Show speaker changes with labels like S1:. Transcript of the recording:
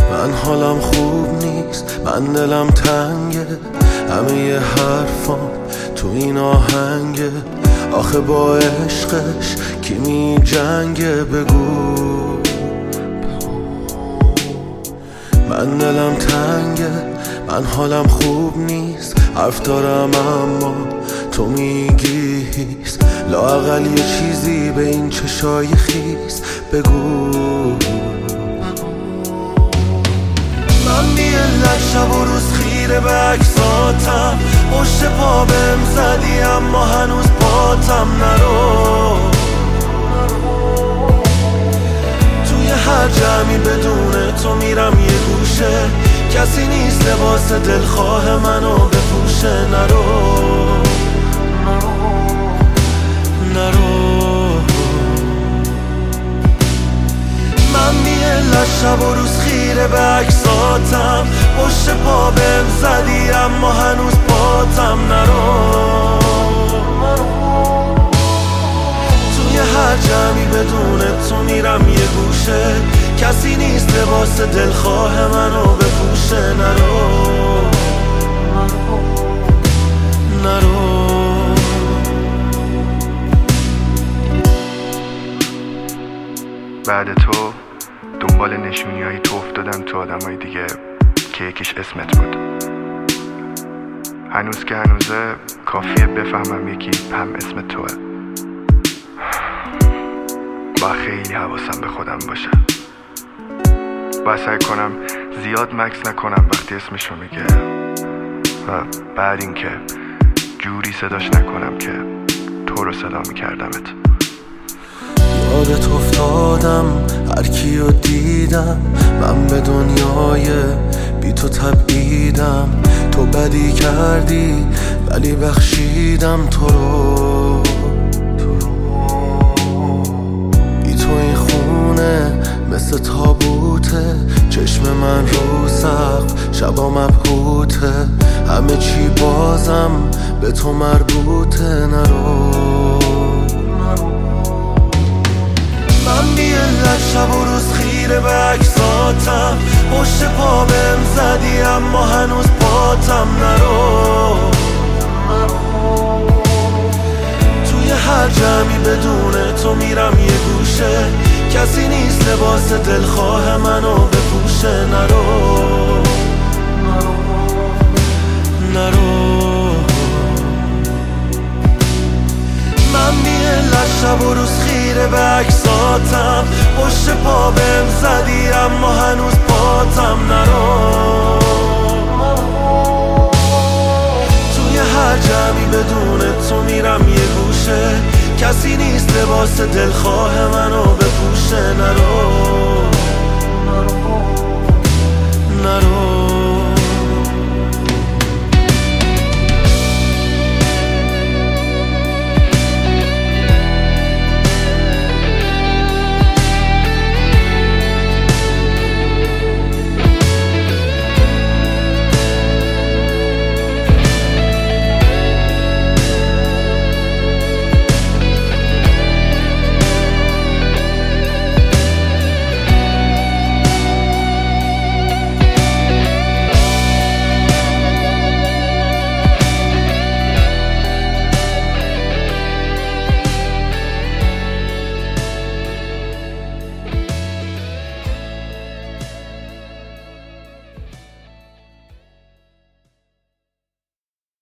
S1: من حالم خوب نیست، من دلم تنگه، همه حرفام تو این آهنگه. آخه با عشقش کی می جنگه؟ بگو. من دلم تنگه، من حالم خوب نیست، حرف دارم اما تو میگی هیست. لااقل یه چیزی به این چشای خیس بگو. من بی علت شب و روز خیره به عکساتم، پشت پا بهم زدی اما هنوز پاتم نرو. توی هر جمعی بدون تو میرم یه گوشه، کسی نیست لباس دلخواه منو بپوشه. نرو من بی علت شب و روز خیره به عکساتم، پشت پا بهم زدی اما هنوز پاتم نرو. توی هر جمعی بدون تو میرم یه گوشه، کسی نیست لباس دلخواه منو بپوشه. نرو
S2: بعد تو دنبال نشونیایی تو افتادم تو آدمای دیگه که یکیش اسمت بود. هنوز که هنوزه کافیه بفهمم یکی هم اسم توه. با خیلی حواسم به خودم باشه، باید سعی کنم زیاد مکس نکنم وقتی اسمشو میگه، و بعد این که جوری صداش نکنم که تو رو صدا میکردمت.
S1: یادت افتادم هر کیو دیدم، من به دنیای بی تو تبعیدم. تو بدی کردی ولی بخشیدم تو رو. بی تو این خونه مثل تابوته، چشم من رو سقف شبا مبهوته، همه چی بازم به تو مربوطه. نرو من بی علت شب و روز خیره به عکساتم، پشت پا بهم زدی اما هنوز پاتم نرو. توی هر جمعی بدون تو میرم یه گوشه، کسی نیست لباس دلخواه منو بپوشه. نرو من بی علت شب و روز خیره به عکساتم، پشت پا بهم زدی اما هنوز پاتم نرو. توی هر جمعی بدون تو میرم یه گوشه، کسی نیست لباس دلخواه منو بپوشه. نرو